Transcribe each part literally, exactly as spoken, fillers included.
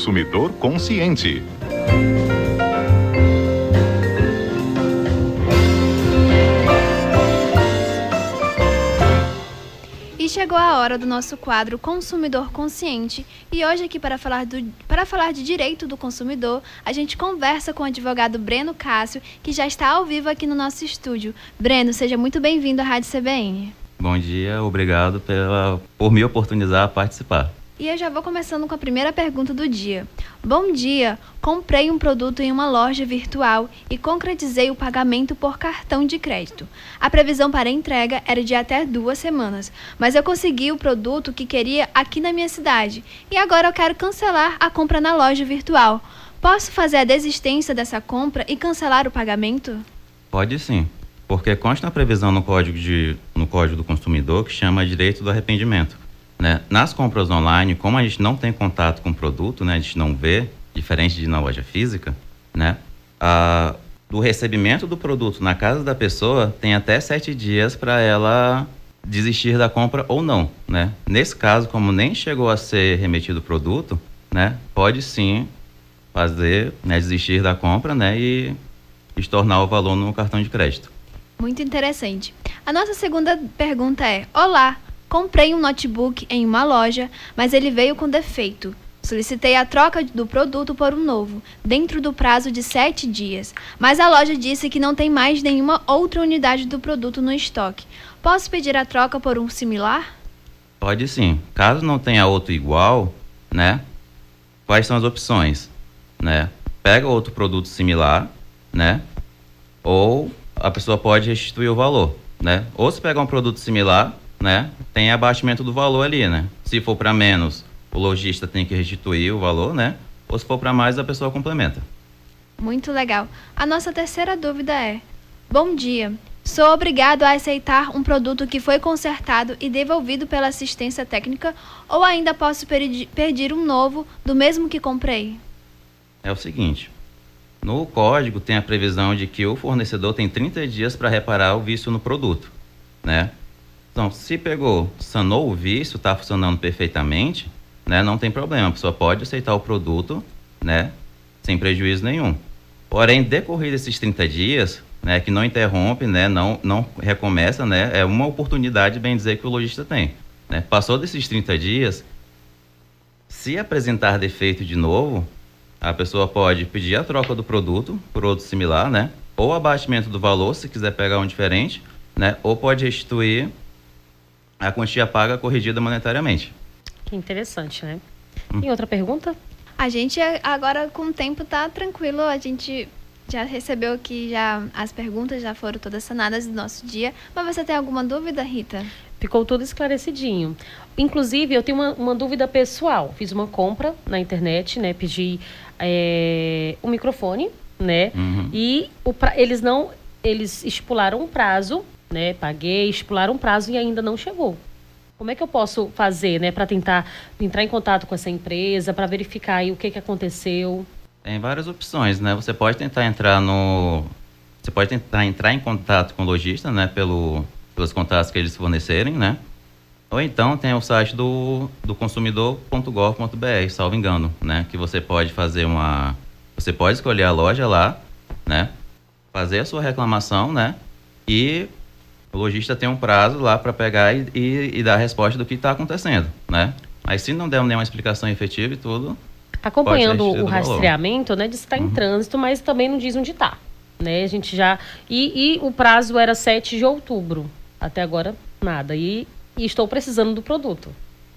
consumidor consciente. E chegou a hora do nosso quadro Consumidor Consciente. E hoje aqui para falar, do, para falar de direito do consumidor, a gente conversa com o advogado Breno Cássio, que já está ao vivo aqui no nosso estúdio. Breno, seja muito bem-vindo à Rádio C B N. Bom dia, obrigado pela, por me oportunizar a participar. E eu já vou começando com a primeira pergunta do dia. Bom dia, comprei um produto em uma loja virtual e concretizei o pagamento por cartão de crédito. A previsão para entrega era de até duas semanas, mas eu consegui o produto que queria aqui na minha cidade e agora eu quero cancelar a compra na loja virtual. Posso fazer a desistência dessa compra e cancelar o pagamento? Pode sim, porque consta a previsão no Código, de, no Código do Consumidor que chama direito do arrependimento. Né? Nas compras online, como a gente não tem contato com o produto, né? A gente não vê, diferente de na loja física, né? A, do recebimento do produto na casa da pessoa, tem até sete dias para ela desistir da compra ou não, né? Nesse caso, como nem chegou a ser remetido o produto, né? Pode sim fazer, né? Desistir da compra, né? E estornar o valor no cartão de crédito. Muito interessante. A nossa segunda pergunta é: olá! Comprei um notebook em uma loja, mas ele veio com defeito. Solicitei a troca do produto por um novo, dentro do prazo de sete dias. Mas a loja disse que não tem mais nenhuma outra unidade do produto no estoque. Posso pedir a troca por um similar? Pode sim. Caso não tenha outro igual, né? Quais são as opções? Né? Pega outro produto similar, né? Ou a pessoa pode restituir o valor, né? Ou se pegar um produto similar, né, tem abatimento do valor ali, né? Se for para menos, o lojista tem que restituir o valor, né? Ou se for para mais, a pessoa complementa. Muito legal. A nossa terceira dúvida é: bom dia, sou obrigado a aceitar um produto que foi consertado e devolvido pela assistência técnica ou ainda posso pedir, pedir um novo do mesmo que comprei? É o seguinte, no código tem a previsão de que o fornecedor tem trinta dias para reparar o vício no produto, né? Então, se pegou, sanou o vício, está funcionando perfeitamente, né, não tem problema, a pessoa pode aceitar o produto, né, sem prejuízo nenhum. Porém, decorrido esses trinta dias, né, que não interrompe, né, não, não recomeça, né, é uma oportunidade, bem dizer, que o lojista tem. Né? Passou desses trinta dias, se apresentar defeito de novo, a pessoa pode pedir a troca do produto por outro similar, né, ou abatimento do valor, se quiser pegar um diferente, né, ou pode restituir a quantia paga corrigida monetariamente. Que interessante, né? Hum. Tem outra pergunta? A gente agora com o tempo tá tranquilo, a gente já recebeu aqui, já as perguntas já foram todas sanadas do nosso dia, mas você tem alguma dúvida, Rita? Ficou tudo esclarecidinho. Inclusive, eu tenho uma, uma dúvida pessoal. Fiz uma compra na internet, né? Pedi é, um microfone, né? Uhum. E o pra, eles não, eles estipularam um prazo, né, paguei, estipularam um prazo e ainda não chegou. Como é que eu posso fazer, né, para tentar entrar em contato com essa empresa, para verificar aí o que que aconteceu? Tem várias opções, né? Você pode tentar entrar no, você pode tentar entrar em contato com o lojista, né, pelo pelos contatos que eles fornecerem, né? Ou então tem o site do do consumidor ponto gov ponto br, salvo engano, né, que você pode fazer uma, você pode escolher a loja lá, né? Fazer a sua reclamação, né? E o lojista tem um prazo lá para pegar e, e, e dar a resposta do que está acontecendo, né? Mas se não der nenhuma explicação efetiva e tudo... Acompanhando o rastreamento, né? Diz que está em uhum. trânsito, mas também não diz onde está, né? A gente já... E, e o prazo era sete de outubro. Até agora, nada. E, e estou precisando do produto.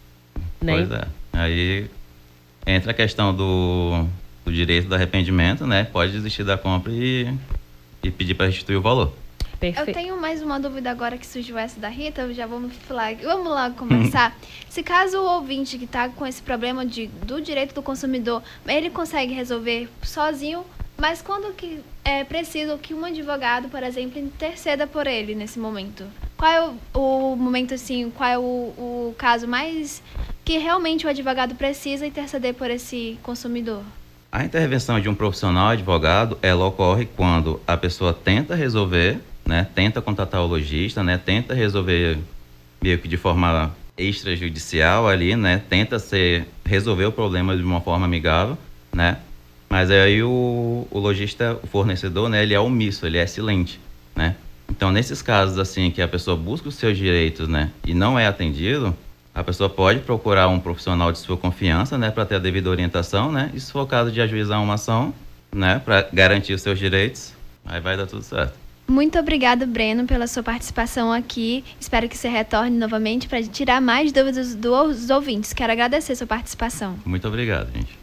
Né? Pois é. Aí entra a questão do, do direito do arrependimento, né? Pode desistir da compra e, e pedir para restituir o valor. Perfeito. Eu tenho mais uma dúvida agora que surgiu essa da Rita, já vamos falar, vamos lá conversar. Se caso o ouvinte que está com esse problema de, do direito do consumidor, ele consegue resolver sozinho, mas quando que é preciso que um advogado, por exemplo, interceda por ele nesse momento? Qual é o, o momento, assim, qual é o, o caso mais que realmente o advogado precisa interceder por esse consumidor? A intervenção de um profissional advogado, ela ocorre quando a pessoa tenta resolver, né, tenta contatar o lojista, né, tenta resolver meio que de forma extrajudicial ali, né? Tenta ser, resolver o problema de uma forma amigável, né? Mas aí o, o lojista, o fornecedor, né? Ele é omisso, ele é silente, né? Então, nesses casos, assim, que a pessoa busca os seus direitos, né? E não é atendido, a pessoa pode procurar um profissional de sua confiança, né? Para ter a devida orientação, né? E se for o caso de ajuizar uma ação, né? Para garantir os seus direitos, aí vai dar tudo certo. Muito obrigado, Breno, pela sua participação aqui. Espero que você retorne novamente para tirar mais dúvidas dos ouvintes. Quero agradecer a sua participação. Muito obrigado, gente.